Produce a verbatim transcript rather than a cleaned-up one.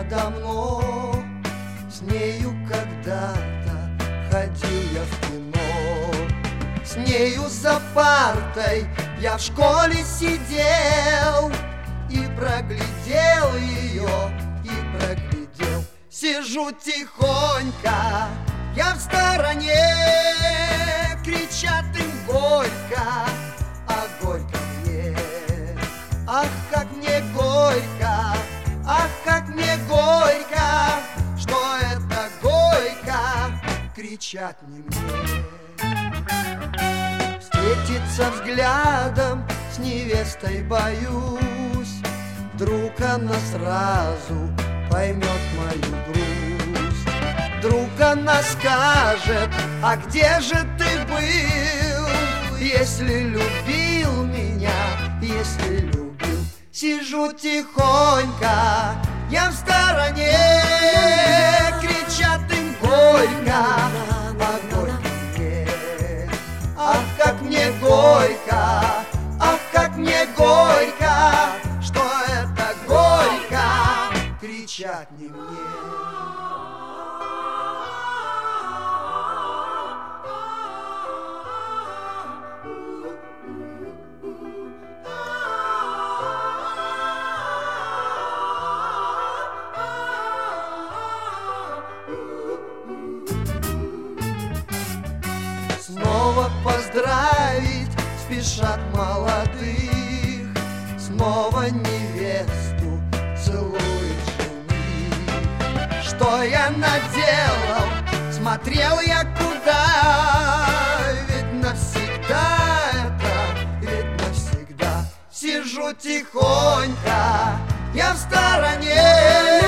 давно, с нею когда-то ходил я в кино. С нею за партой я в школе сидел и проглядел ее, и проглядел. Сижу тихонько, я в стороне, кричат им горько, а горько мне. Ах, как мне горько, ах, как мне горько, что это горько, кричат не мне. Встретиться взглядом с невестой боюсь, вдруг она сразу поймет мою грусть. Вдруг она скажет: а где же ты был, если любил меня, если любил? Сижу тихонько, я в стороне, кричат им горько, а горько мне. Ах, как мне горько, ах, как мне горько, что это горько, кричат не мне. Снова поздравить спешат молодых, снова невесту целует жених. Что я наделал, смотрел я куда, ведь навсегда это, ведь навсегда. Сижу тихонько, я в стороне,